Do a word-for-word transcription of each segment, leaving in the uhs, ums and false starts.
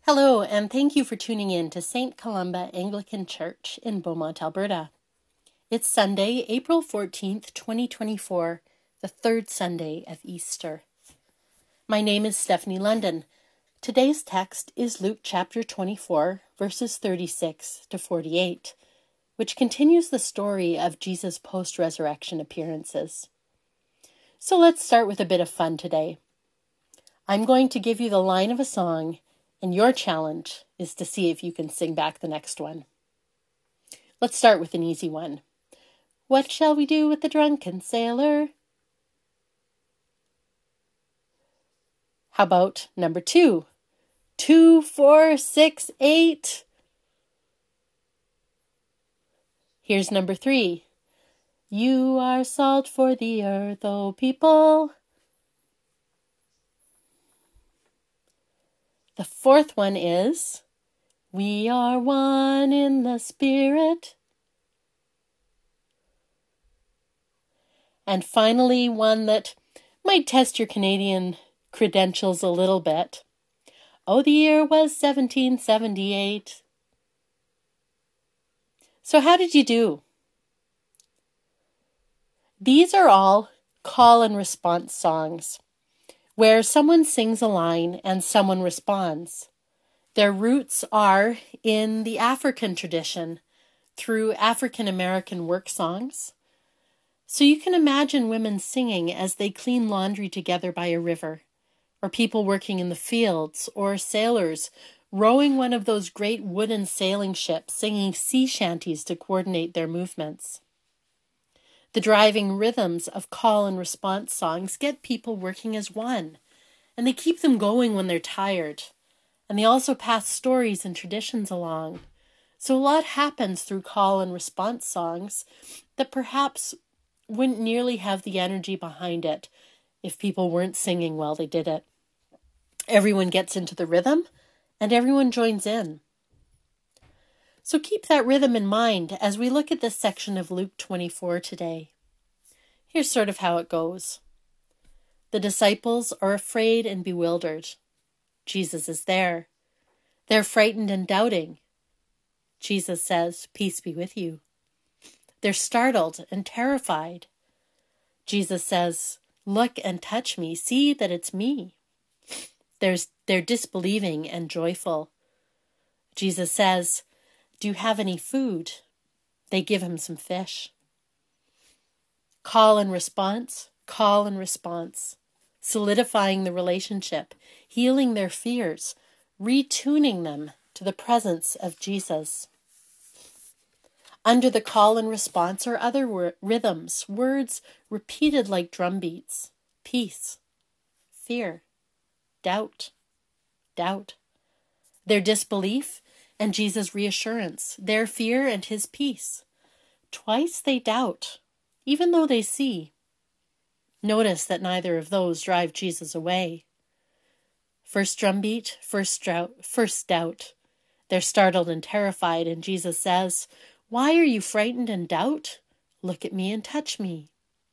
Hello, and thank you for tuning in to Saint Columba Anglican Church in Beaumont, Alberta. It's Sunday, April fourteenth, twenty twenty-four, the third Sunday of Easter. My name is Stephanie London. Today's text is Luke chapter twenty-four, verses thirty-six to forty-eight, which continues the story of Jesus' post-resurrection appearances. So let's start with a bit of fun today. I'm going to give you the line of a song, and your challenge is to see if you can sing back the next one. Let's start with an easy one. What shall we do with the drunken sailor? How about number two? Two, four, six, eight. Here's number three. You are salt for the earth, O people. The fourth one is, we are one in the Spirit. And finally, one that might test your Canadian credentials a little bit. Oh, the year was seventeen seventy-eight. So how did you do? These are all call and response songs, where someone sings a line and someone responds. Their roots are in the African tradition through African American work songs. So you can imagine women singing as they clean laundry together by a river, or people working in the fields, or sailors rowing one of those great wooden sailing ships, singing sea shanties to coordinate their movements. The driving rhythms of call and response songs get people working as one, and they keep them going when they're tired. And they also pass stories and traditions along. So a lot happens through call and response songs that perhaps wouldn't nearly have the energy behind it if people weren't singing while they did it. Everyone gets into the rhythm, and everyone joins in. So keep that rhythm in mind as we look at this section of Luke twenty-four today. Here's sort of how it goes. The disciples are afraid and bewildered. Jesus is there. They're frightened and doubting. Jesus says, "Peace be with you." They're startled and terrified. Jesus says, "Look and touch me. See that it's me." There's, they're disbelieving and joyful. Jesus says, "Do you have any food?" They give him some fish. Call and response, call and response, solidifying the relationship, healing their fears, retuning them to the presence of Jesus. Under the call and response are other wor- rhythms, words repeated like drum beats. Peace, fear, doubt, doubt. Their disbelief and Jesus' reassurance, their fear and his peace. Twice they doubt, even though they see. Notice that neither of those drive Jesus away. First drumbeat, first doubt, first doubt. They're startled and terrified, and Jesus says, "Why are you frightened and doubt? Look at me and touch me."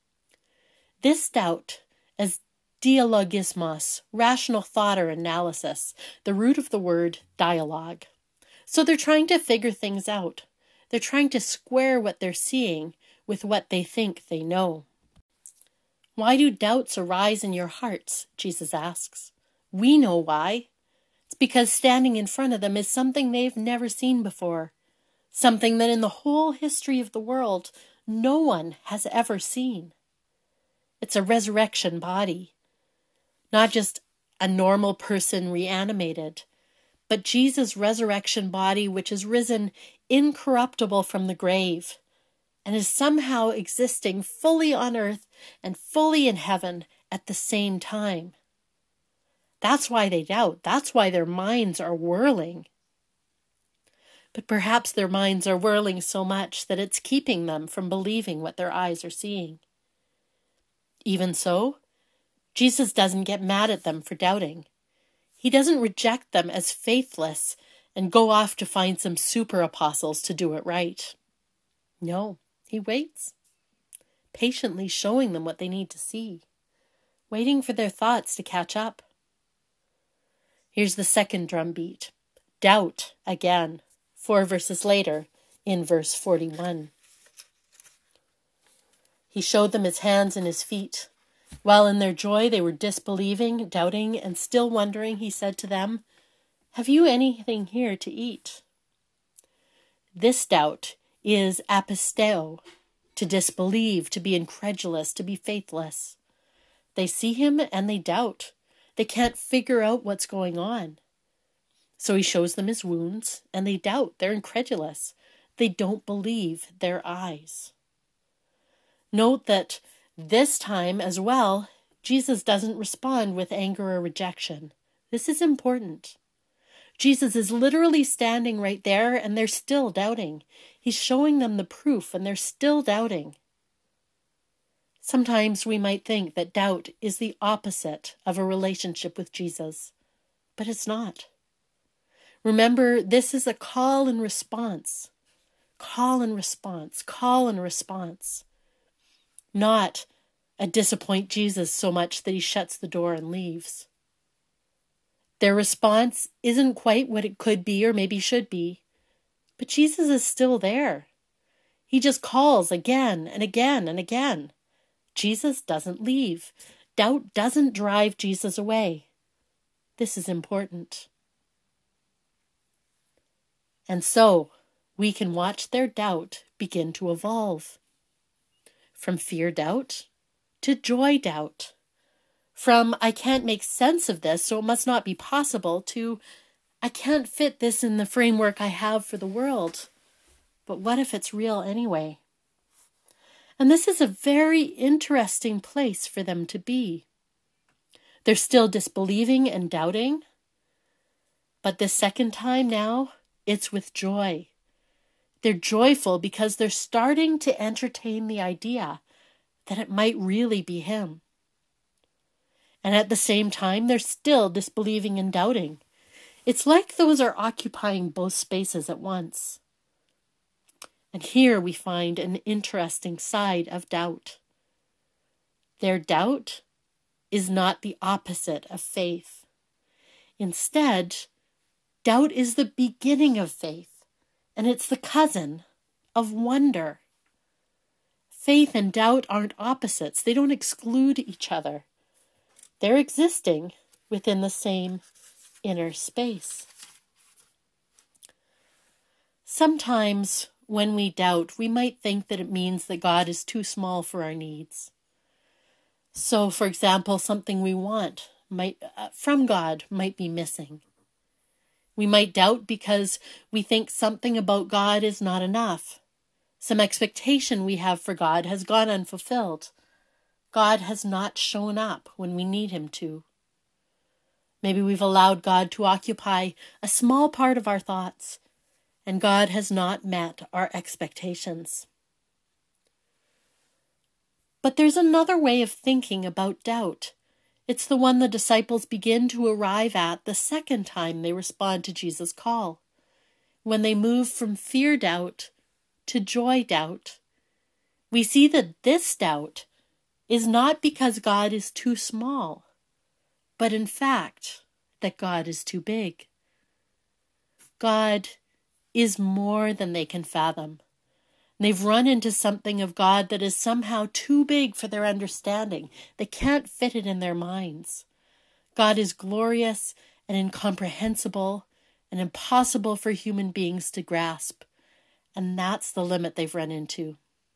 This doubt, as dialogismos, rational thought or analysis, the root of the word dialogue. So they're trying to figure things out. They're trying to square what they're seeing with what they think they know. Why do doubts arise in your hearts? Jesus asks. We know why. It's because standing in front of them is something they've never seen before. Something that in the whole history of the world, no one has ever seen. It's a resurrection body. Not just a normal person reanimated, but Jesus' resurrection body which is risen incorruptible from the grave and is somehow existing fully on earth and fully in heaven at the same time. That's why they doubt. That's why their minds are whirling. But perhaps their minds are whirling so much that it's keeping them from believing what their eyes are seeing. Even so, Jesus doesn't get mad at them for doubting. He doesn't reject them as faithless and go off to find some super apostles to do it right. No, he waits, patiently showing them what they need to see, waiting for their thoughts to catch up. Here's the second drum beat. doubt again, four verses later in verse forty-one. He showed them his hands and his feet. While in their joy they were disbelieving, doubting, and still wondering, he said to them, "Have you anything here to eat?" This doubt is apisteo, to disbelieve, to be incredulous, to be faithless. They see him and they doubt. They can't figure out what's going on. So he shows them his wounds and they doubt. They're incredulous. They don't believe their eyes. Note that this time as well, Jesus doesn't respond with anger or rejection. This is important. Jesus is literally standing right there and they're still doubting. He's showing them the proof and they're still doubting. Sometimes we might think that doubt is the opposite of a relationship with Jesus, but it's not. Remember, this is a call and response. Call and response. Call and response. Not a disappoint Jesus so much that he shuts the door and leaves. Their response isn't quite what it could be or maybe should be, but Jesus is still there. He just calls again and again and again. Jesus doesn't leave. Doubt doesn't drive Jesus away. This is important. And so we can watch their doubt begin to evolve. From fear doubt to joy doubt. From I can't make sense of this, so it must not be possible, to I can't fit this in the framework I have for the world. But what if it's real anyway? And this is a very interesting place for them to be. They're still disbelieving and doubting. But this second time now, it's with joy. They're joyful because they're starting to entertain the idea that it might really be him. And at the same time, they're still disbelieving and doubting. It's like those are occupying both spaces at once. And here we find an interesting side of doubt. Their doubt is not the opposite of faith. Instead, doubt is the beginning of faith. And it's the cousin of wonder. Faith and doubt aren't opposites. They don't exclude each other. They're existing within the same inner space. Sometimes when we doubt, we might think that it means that God is too small for our needs. So, for example, something we want might, uh, from God might be missing. We might doubt because we think something about God is not enough. Some expectation we have for God has gone unfulfilled. God has not shown up when we need him to. Maybe we've allowed God to occupy a small part of our thoughts, and God has not met our expectations. But there's another way of thinking about doubt. It's the one the disciples begin to arrive at the second time they respond to Jesus' call, when they move from fear doubt to joy doubt. We see that this doubt is not because God is too small, but in fact that God is too big. God is more than they can fathom. They've run into something of God that is somehow too big for their understanding. They can't fit it in their minds. God is glorious and incomprehensible and impossible for human beings to grasp. And that's the limit they've run into.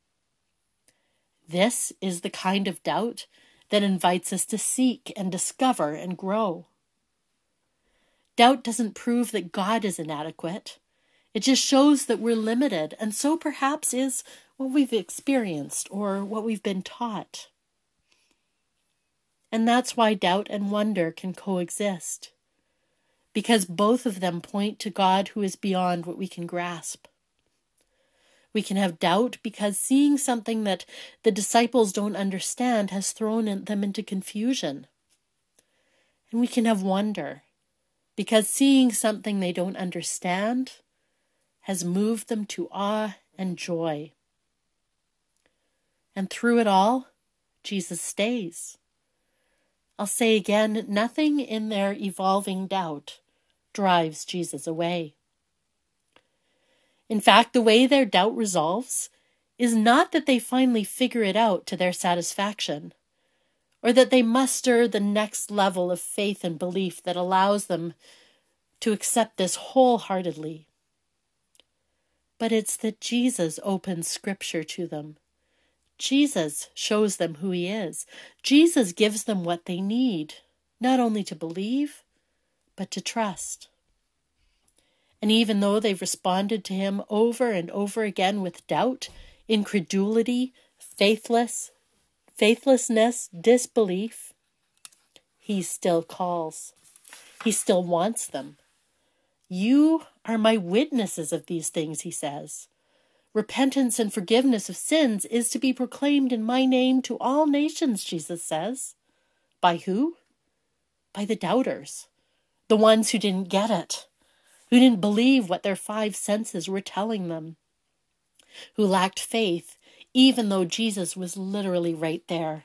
This is the kind of doubt that invites us to seek and discover and grow. Doubt doesn't prove that God is inadequate. It just shows that we're limited, and so perhaps is what we've experienced or what we've been taught. And that's why doubt and wonder can coexist, because both of them point to God who is beyond what we can grasp. We can have doubt because seeing something that the disciples don't understand has thrown them into confusion. And we can have wonder because seeing something they don't understand has moved them to awe and joy. And through it all, Jesus stays. I'll say again, nothing in their evolving doubt drives Jesus away. In fact, the way their doubt resolves is not that they finally figure it out to their satisfaction, or that they muster the next level of faith and belief that allows them to accept this wholeheartedly. But it's that Jesus opens Scripture to them. Jesus shows them who he is. Jesus gives them what they need, not only to believe, but to trust. And even though they've responded to him over and over again with doubt, incredulity, faithless, faithlessness, disbelief, he still calls. He still wants them. You are my witnesses of these things, he says. Repentance and forgiveness of sins is to be proclaimed in my name to all nations, Jesus says. By who? By the doubters, the ones who didn't get it, who didn't believe what their five senses were telling them, who lacked faith, even though Jesus was literally right there.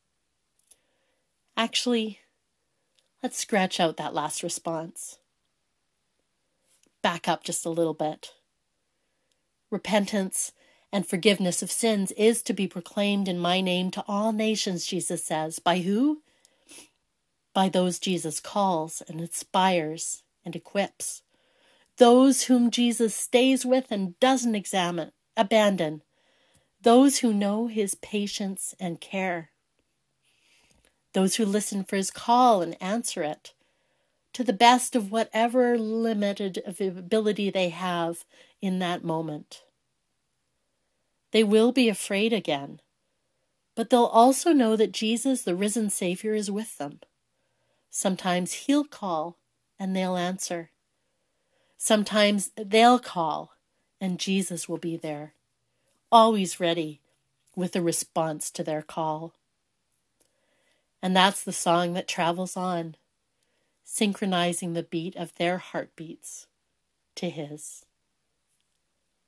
Actually, let's scratch out that last response. Back up just a little bit. Repentance and forgiveness of sins is to be proclaimed in my name to all nations, Jesus says. By who? By those Jesus calls and inspires and equips. Those whom Jesus stays with and doesn't examine, abandon. Those who know his patience and care. Those who listen for his call and answer it, to the best of whatever limited ability they have in that moment. They will be afraid again, but they'll also know that Jesus, the risen Savior, is with them. Sometimes he'll call and they'll answer. Sometimes they'll call and Jesus will be there, always ready with a response to their call. And that's the song that travels on, synchronizing the beat of their heartbeats to his.